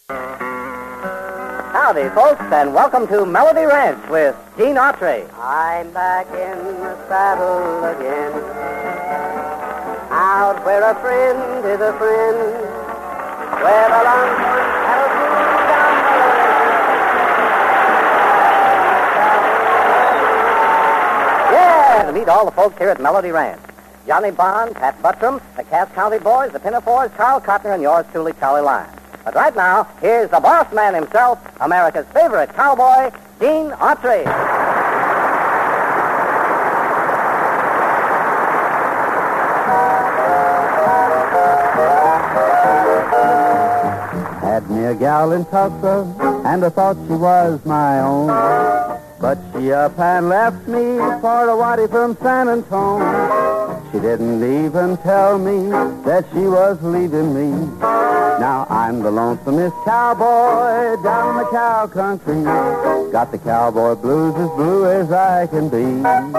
Howdy, folks, and welcome to Melody Ranch with Gene Autry. I'm back in the saddle again, out where a friend is a friend, where the longhorn cattle move down the lane. Yeah, to meet all the folks here at Melody Ranch. Johnny Bond, Pat Buttram, the Cass County Boys, the Pinafores, Carl Cotner, and yours truly, Charlie Lyons. But right now, here's the boss man himself, America's favorite cowboy, Gene Autry. Had me a gal in Tulsa, and I thought she was my own. But she up and left me for a whitey from San Antone. She didn't even tell me that she was leaving me. Now I'm the lonesomest cowboy down in the cow country. Got the cowboy blues as blue as I can be.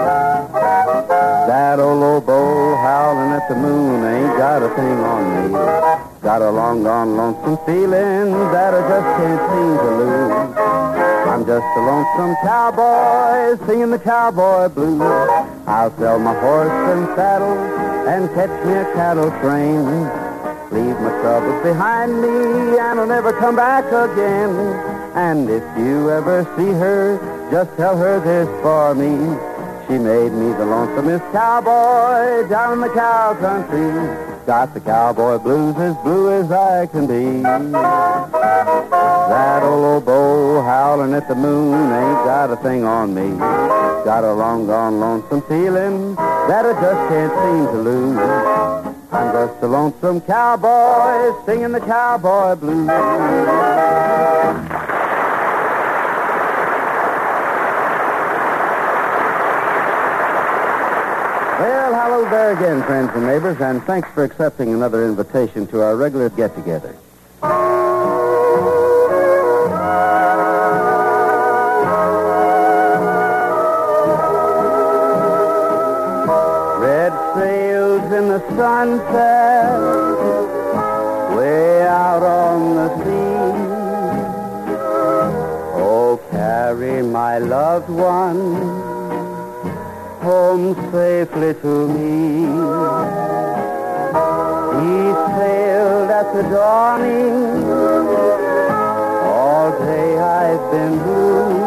That old lobo howling at the moon ain't got a thing on me. Got a long gone lonesome feeling that I just can't seem to lose. I'm just a lonesome cowboy singing the cowboy blues. I'll sell my horse and saddle and catch me a cattle train. Leave my troubles behind me and I'll never come back again. And if you ever see her, just tell her this for me. She made me the lonesomest cowboy down in the cow country. Got the cowboy blues as blue as I can be. That old oboe howling at the moon ain't got a thing on me. Got a long gone lonesome feeling that I just can't seem to lose. I'm just a lonesome cowboy singing the cowboy blues. Well, hello there again, friends and neighbors, and thanks for accepting another invitation to our regular get-together. Red sails in the sunset, way out on the sea. Oh, carry my loved one home safely to me. He sailed at the dawning, all day I've been blue.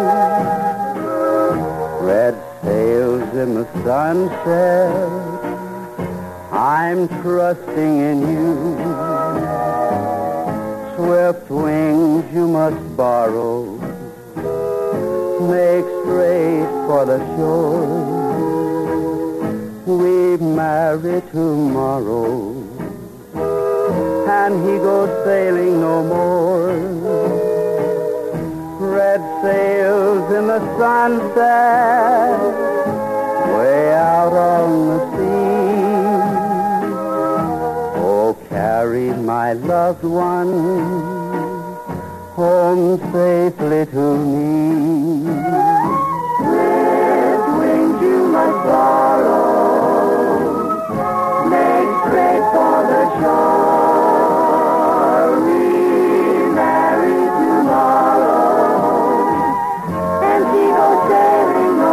Red sails in the sunset, I'm trusting in you. Swift wings you must borrow, make straight for the shore. We marry tomorrow, and he goes sailing no more. Red sails in the sunset, way out on the sea. Oh, carry my loved one home safely to me. Red wings you must borrow, straight for the shore. We marry tomorrow, and she goes sailing no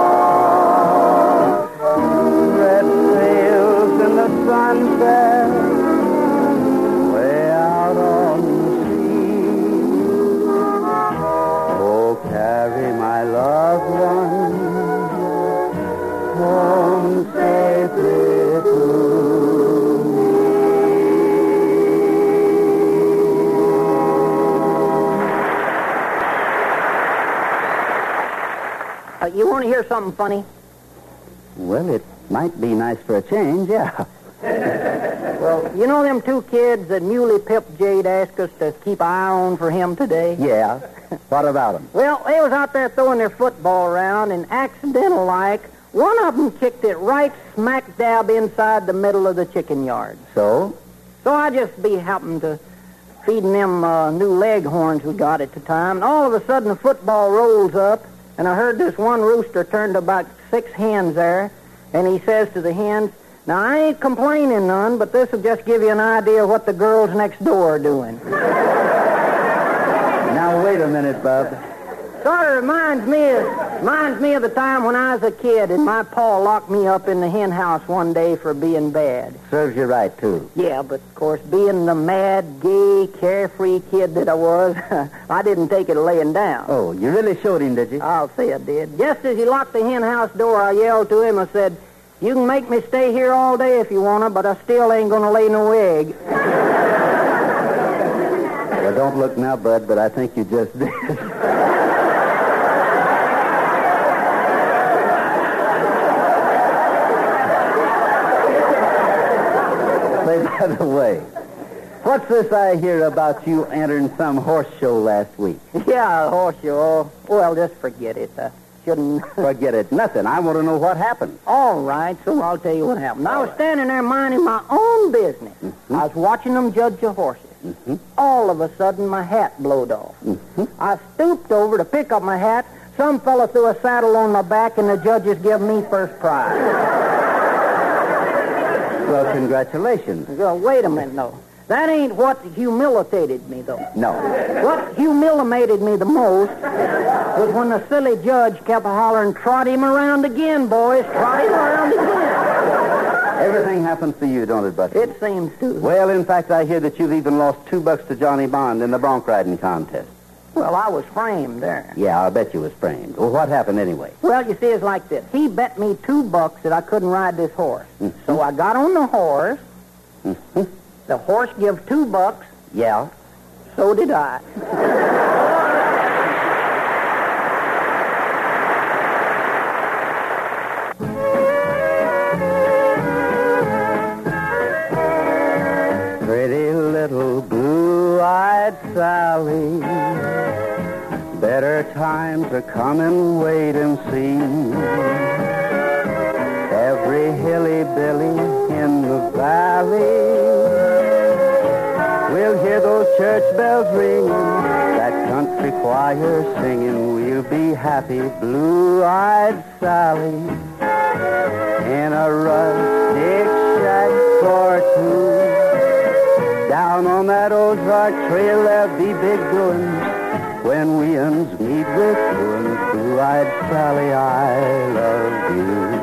more. Red sails in the sunset, way out on the sea. Oh, carry my loved one home safely to You want to hear something funny? Well, it might be nice for a change, yeah. Well, you know them two kids that Muley Pip Jade asked us to keep an eye on for him today? Yeah. What about them? Well, they was out there throwing their football around, and accidental-like, one of them kicked it right smack dab inside the middle of the chicken yard. So? So I just be happened to feeding them new leghorns we got at the time, and all of a sudden the football rolls up, and I heard this one rooster turn to about 6 hens there, and he says to the hens, "Now, I ain't complaining none, but this will just give you an idea of what the girls next door are doing." Now, wait a minute, Bub. Sort of reminds me of the time when I was a kid and my pa locked me up in the hen house one day for being bad. Serves you right, too. Yeah, but of course, being the mad, gay, carefree kid that I was, I didn't take it laying down. Oh, you really showed him, did you? I'll say I did. Just as he locked the hen house door, I yelled to him. I said, "You can make me stay here all day if you want to, but I still ain't going to lay no egg." Well, don't look now, Bud, but I think you just did. Say, by the way, what's this I hear about you entering some horse show last week? Yeah, a horse show. Well, just forget it. Shouldn't... Forget it. Nothing. I want to know what happened. All right, so I'll tell you what happened. I was standing there minding my own business. Mm-hmm. I was watching them judge the horses. Mm-hmm. All of a sudden, my hat blowed off. Mm-hmm. I stooped over to pick up my hat. Some fella threw a saddle on my back, and the judges give me first prize. Well, congratulations. Well, wait a minute, though. That ain't what humiliated me, though. No. What humiliated me the most was when the silly judge kept hollering, "Trot him around again, boys. Trot him around again." Everything happens to you, don't it, Buster? It seems to. Well, in fact, I hear that you've even lost $2 to Johnny Bond in the bronc riding contest. Well, I was framed there. Yeah, I'll bet you was framed. Well, what happened anyway? Well, you see, it's like this. He bet me $2 that I couldn't ride this horse. Mm-hmm. So I got on the horse. Mm-hmm. The horse give $2. Yeah. So did I. Pretty little blue-eyed Sally, better times are coming, wait and see. Every hilly-billy in the valley will hear those church bells ringing, that country choir singing. We'll be happy, blue-eyed Sally, in a rustic shack for two. Down on that Ozark Trail there'll be big doings when we uns meet with doings. Blue-eyed Sally, I love you.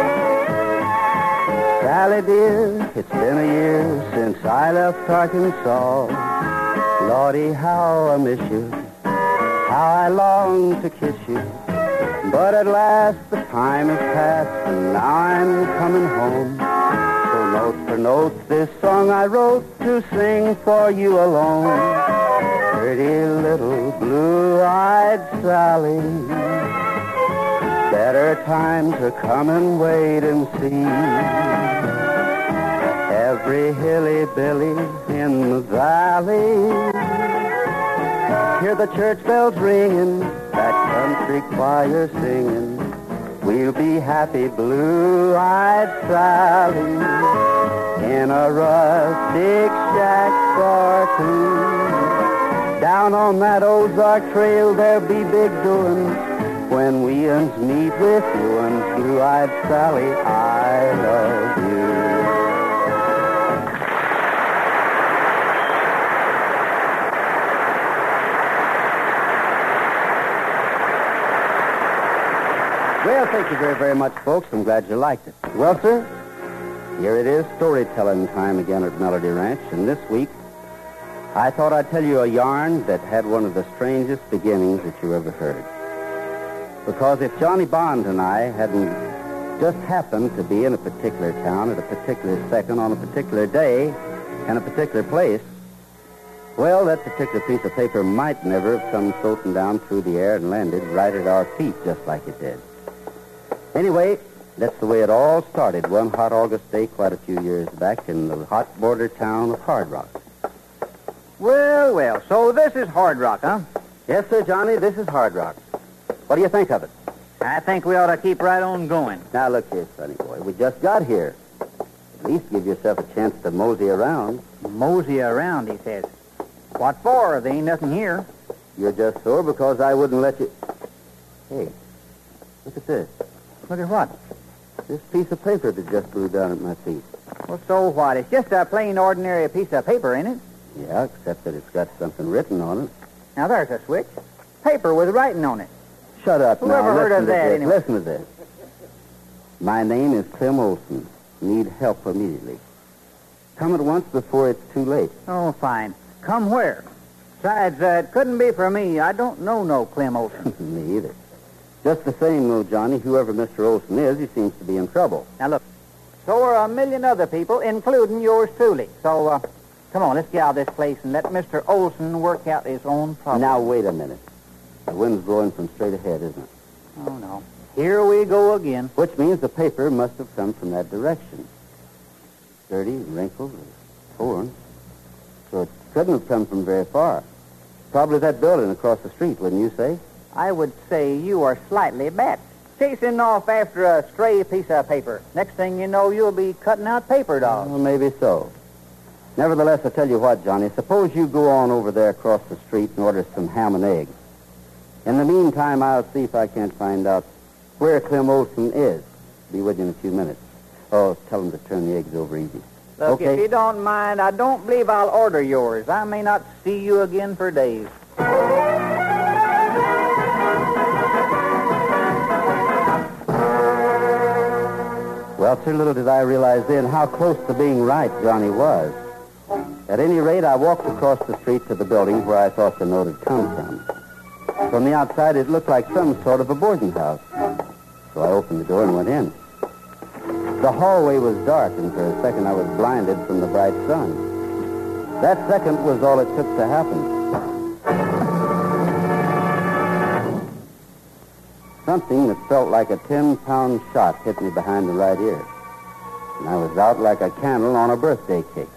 Sally dear, it's been a year since I left Arkansas. Lordy, how I miss you, how I long to kiss you. But at last the time has passed and now I'm coming home. So note for note this song I wrote to sing for you alone. Pretty little blue-eyed Sally, better times are coming, wait and see. Every hilly-billy in the valley hear the church bells ringing, that country choir singing. We'll be happy, blue-eyed Sally, in a rustic shack for two. Down on that Ozark Trail there'll be big doings when we uns meet with you uns. Blue-eyed Sally, I love you. Well, thank you very, very much, folks. I'm glad you liked it. Well, sir, here it is, storytelling time again at Melody Ranch. And this week, I thought I'd tell you a yarn that had one of the strangest beginnings that you ever heard. Because if Johnny Bond and I hadn't just happened to be in a particular town at a particular second on a particular day and a particular place, well, that particular piece of paper might never have come floating down through the air and landed right at our feet just like it did. Anyway, that's the way it all started one hot August day quite a few years back in the hot border town of Hard Rock. Well, well, so this is Hard Rock, huh? Yes, sir, Johnny, this is Hard Rock. What do you think of it? I think we ought to keep right on going. Now, look here, sonny boy. We just got here. At least give yourself a chance to mosey around. Mosey around, he says. What for? There ain't nothing here. You're just sore because I wouldn't let you... Hey, look at this. Look at what? This piece of paper that just blew down at my feet. Well, so what? It's just a plain, ordinary piece of paper, ain't it? Yeah, except that it's got something written on it. Now, there's a switch. Paper with writing on it. Shut up now. Whoever heard of that, anyway? Listen to this. My name is Clem Olson. Need help immediately. Come at once before it's too late. Oh, fine. Come where? Besides, it couldn't be for me. I don't know no Clem Olson. Me either. Just the same, though, Johnny, whoever Mr. Olson is, he seems to be in trouble. Now, look. So are a million other people, including yours truly. So, come on, let's get out of this place and let Mr. Olson work out his own problem. Now, wait a minute. The wind's blowing from straight ahead, isn't it? Oh, no. Here we go again. Which means the paper must have come from that direction. Dirty, wrinkled, and torn. So it couldn't have come from very far. Probably that building across the street, wouldn't you say? I would say you are slightly bet. Chasing off after a stray piece of paper. Next thing you know, you'll be cutting out paper dolls. Well, maybe so. Nevertheless, I tell you what, Johnny, suppose you go on over there across the street and order some ham and eggs. In the meantime, I'll see if I can't find out where Clem Olson is. Be with you in a few minutes. Oh, tell him to turn the eggs over easy. Look, okay? If you don't mind, I don't believe I'll order yours. I may not see you again for days. Well, too little did I realize then how close to being right Johnny was. At any rate, I walked across the street to the building where I thought the note had come from. From the outside, it looked like some sort of a boarding house. So I opened the door and went in. The hallway was dark, and for a second I was blinded from the bright sun. That second was all it took to happen. Something that felt like a 10-pound shot hit me behind the right ear. And I was out like a candle on a birthday cake.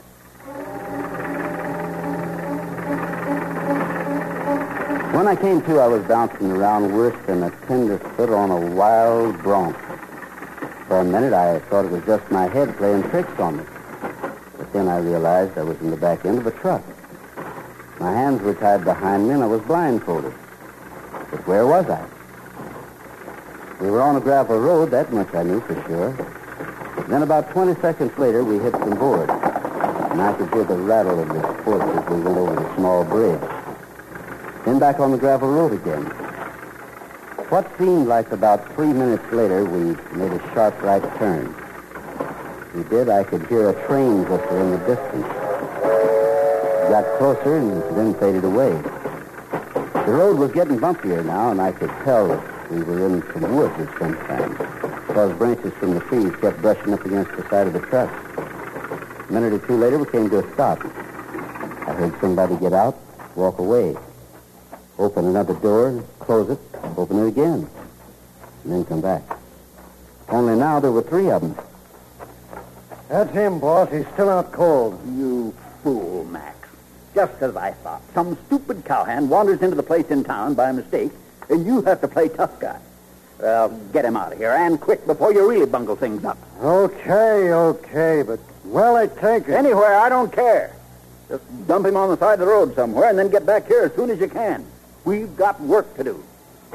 When I came to, I was bouncing around worse than a tenderfoot on a wild bronc. For a minute, I thought it was just my head playing tricks on me. But then I realized I was in the back end of a truck. My hands were tied behind me, and I was blindfolded. But where was I? We were on a gravel road, that much I knew for sure. Then about 20 seconds later, we hit some board. And I could hear the rattle of the sports as we went over the small bridge. Then back on the gravel road again. What seemed like about 3 minutes later, we made a sharp right turn. We did, I could hear a train whistle in the distance. It got closer and then faded away. The road was getting bumpier now, and I could tell that we were in some woods at some time, because branches from the trees kept brushing up against the side of the truck. A minute or two later, we came to a stop. I heard somebody get out, walk away, open another door, close it, open it again, and then come back. Only now there were three of them. That's him, boss. He's still out cold. You fool, Max. Just as I thought. Some stupid cowhand wanders into the place in town by mistake, and you have to play tough guy. Well, get him out of here, and quick, before you really bungle things up. Okay, but will they take it? Anywhere, I don't care. Just dump him on the side of the road somewhere, and then get back here as soon as you can. We've got work to do.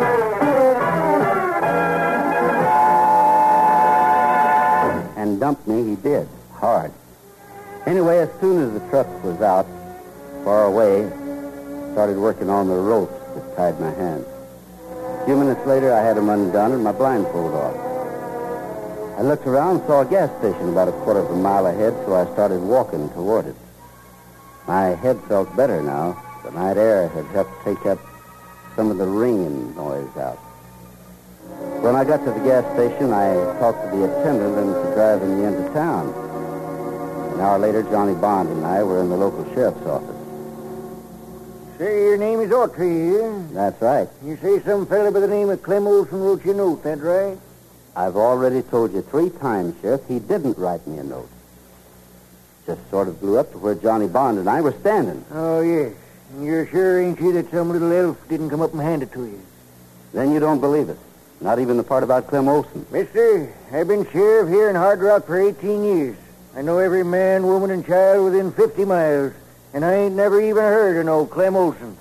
And dump me he did, hard. Anyway, as soon as the truck was out, far away, started working on the ropes that tied my hands. A few minutes later, I had them undone and my blindfold off. I looked around and saw a gas station about a quarter of a mile ahead, so I started walking toward it. My head felt better now. The night air had helped take up some of the ringing noise out. When I got to the gas station, I talked to the attendant and to driving me into town. An hour later, Johnny Bond and I were in the local sheriff's office. Say, your name is Autry, eh? That's right. You say some fella by the name of Clem Olson wrote you a note, that right? I've already told you 3 times, Sheriff, he didn't write me a note. Just sort of blew up to where Johnny Bond and I were standing. Oh, yes. And you're sure, ain't you, that some little elf didn't come up and hand it to you? Then you don't believe it. Not even the part about Clem Olson. Mister, I've been sheriff here in Hard Rock for 18 years. I know every man, woman, and child within 50 miles. And I ain't never even heard of no Clem Olson.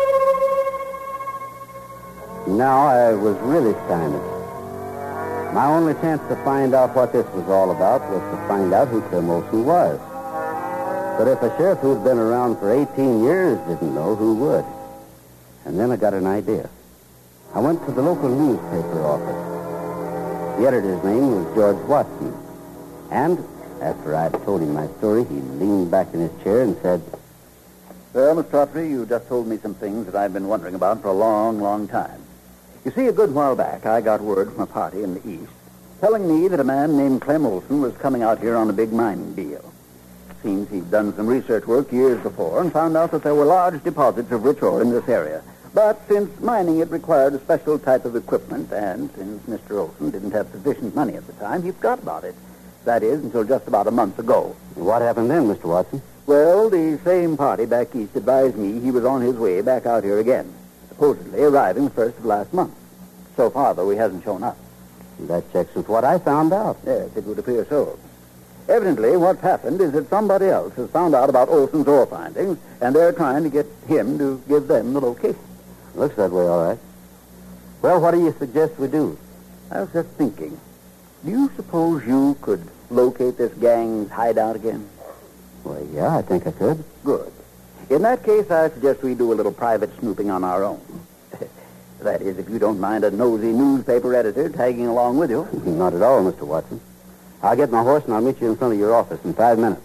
Now I was really stymied. My only chance to find out what this was all about was to find out who Clem Olson was. But if a sheriff who'd been around for 18 years didn't know, who would? And then I got an idea. I went to the local newspaper office. The editor's name was George Watson. And after I'd told him my story, he leaned back in his chair and said, Well, Mr. Autry, you just told me some things that I've been wondering about for a long, long time. You see, a good while back, I got word from a party in the East telling me that a man named Clem Olson was coming out here on a big mining deal. Seems he'd done some research work years before and found out that there were large deposits of rich ore in this area. But since mining it required a special type of equipment, and since Mr. Olson didn't have sufficient money at the time, he forgot about it. That is, until just about a month ago. What happened then, Mr. Watson? Well, the same party back east advised me he was on his way back out here again, supposedly arriving the first of last month. So far, though, he hasn't shown up. That checks with what I found out. Yes, it would appear so. Evidently, what's happened is that somebody else has found out about Olson's ore findings, and they're trying to get him to give them the location. Looks that way, all right. Well, what do you suggest we do? I was just thinking, do you suppose you could locate this gang's hideout again? Well, yeah, I think I could. Good. In that case, I suggest we do a little private snooping on our own. That is, if you don't mind a nosy newspaper editor tagging along with you. Not at all, Mr. Watson. I'll get my horse and I'll meet you in front of your office in 5 minutes.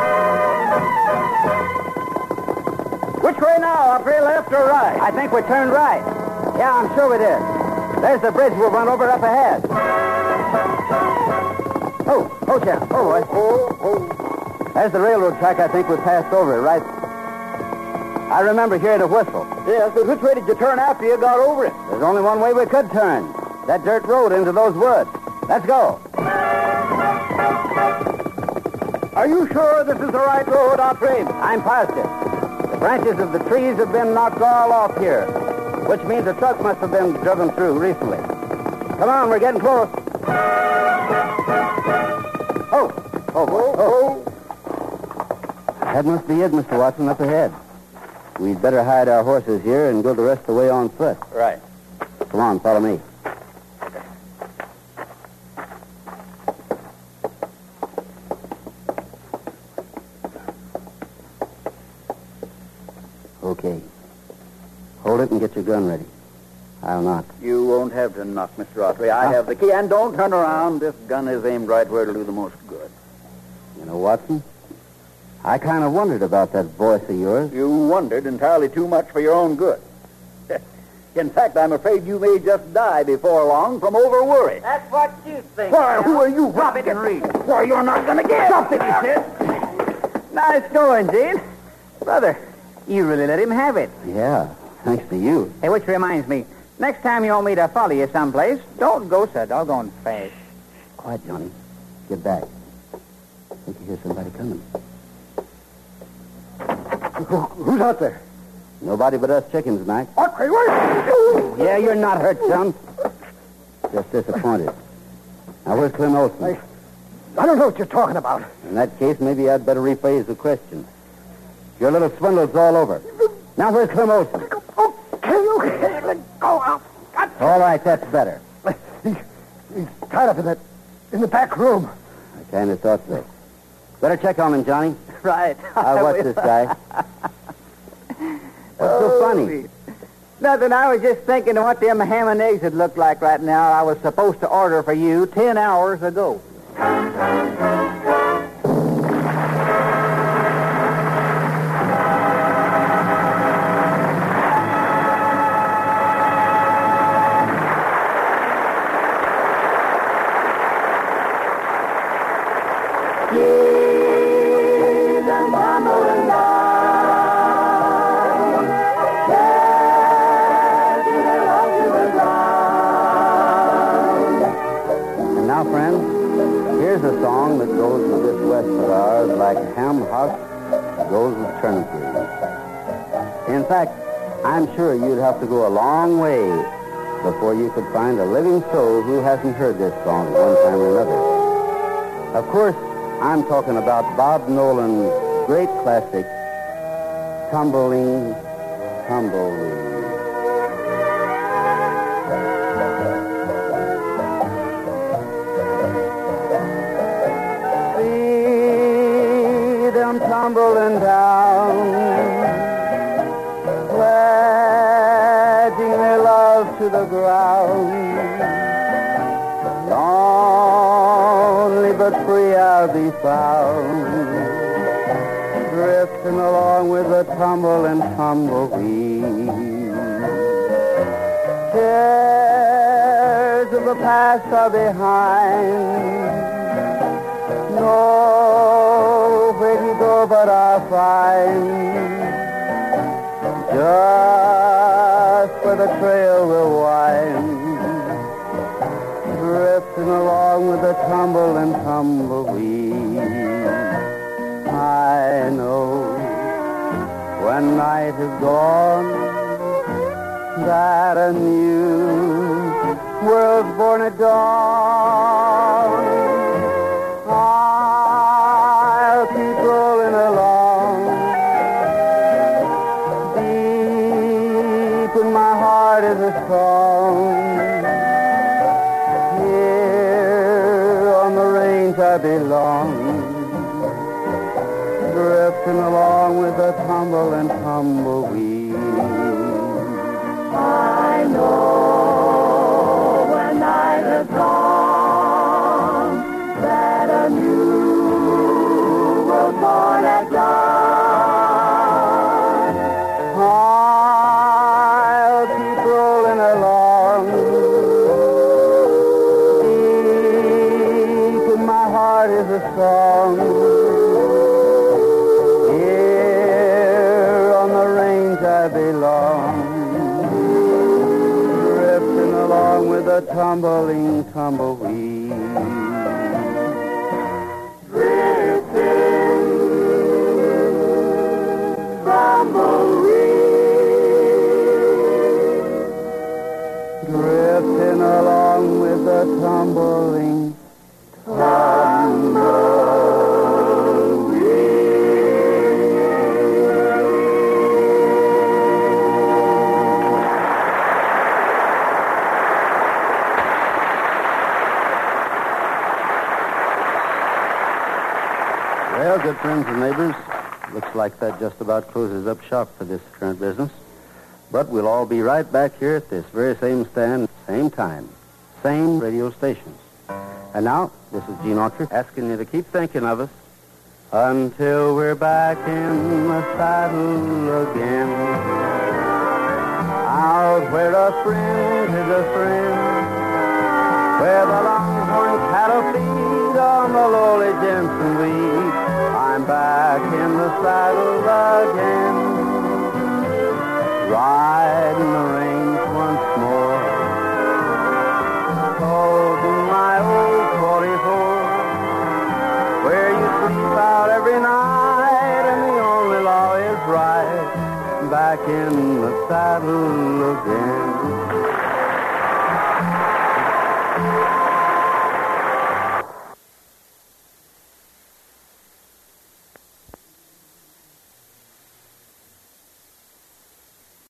Which way now, Autry? Left or right? I think we turned right. Yeah, I'm sure we did. There's the bridge we'll run over up ahead. Oh, Jeff. Oh, boy. There's the railroad track I think we passed over, right? I remember hearing a whistle. Yes, but which way did you turn after you got over it? There's only one way we could turn. That dirt road into those woods. Let's go. Are you sure this is the right road, Autry? I'm positive. The branches of the trees have been knocked all off here, which means a truck must have been driven through recently. Come on, we're getting close. Oh. That must be it, Mr. Watson, up ahead. We'd better hide our horses here and go the rest of the way on foot. Right. Come on, follow me. Okay. Hold it and get your gun ready. I'll knock. You won't have to knock, Mr. Autry. I have the key, and don't turn around. This gun is aimed right where it'll do the most good. You know, Watson, I kind of wondered about that voice of yours. You wondered entirely too much for your own good. In fact, I'm afraid you may just die before long from over-worry. That's what you think. Why, who are you? Drop it and read. Why, you're not going to get something, he said. Nice going, Gene. Brother, you really let him have it. Yeah, thanks to you. Hey, which reminds me, next time you want me to follow you someplace, don't go so doggone fast. Quiet, Johnny. Get back. I think you hear somebody coming. Who's out there? Nobody but us chickens, Mac. Autry, what? Yeah, you're not hurt, chum. Just disappointed. Now, where's Clem Olson? I don't know what you're talking about. In that case, maybe I'd better rephrase the question. Your little swindle's all over. Now, where's Clem Olson? Okay, let go. All right, that's better. He's tied up in the back room. I kind of thought so. Better check on him, Johnny. Right. I'll watch this guy. What's so funny? Nothing. I was just thinking of what them ham and eggs would look like right now. I was supposed to order for you 10 hours ago. And now, friends, here's a song that goes with this West of ours like ham hock goes with turnip greens. In fact, I'm sure you'd have to go a long way before you could find a living soul who hasn't heard this song at one time or another. Of course, I'm talking about Bob Nolan's great classic, Tumbling, Tumbling. See them tumbling down. Where to the ground. Lonely but free I'll be found, drifting along with the tumble and tumbleweed. Cares of the past are behind. Nowhere to go but I'll find just where the trail will wind, drifting along with the tumble and tumbleweed. I know when night is gone that a new world's born at dawn. I'll keep rolling along. Deep in my heart is a song. Here on the range I belong, drifting along with the tumble and tumbleweed. I know when night has gone that a new world born at dawn. I'll keep rolling along. Deep in my heart is a song. Here on the range I belong, drifting along with a tumbling tumbleweed. Drifting, tumbleweed, drifting along with a tumbling tumbleweed. Well, good friends and neighbors, looks like that just about closes up shop for this current business. But we'll all be right back here at this very same stand, same time, same radio stations. And now, this is Gene Autry asking you to keep thinking of us until we're back in the saddle again. Out where a friend is a friend, where the longhorn cattle feed on the lowly Jensen weed. I'm back in the saddle again, riding the range once more, holding my old 44, where you sleep out every night and the only law is right. Back in the saddle again.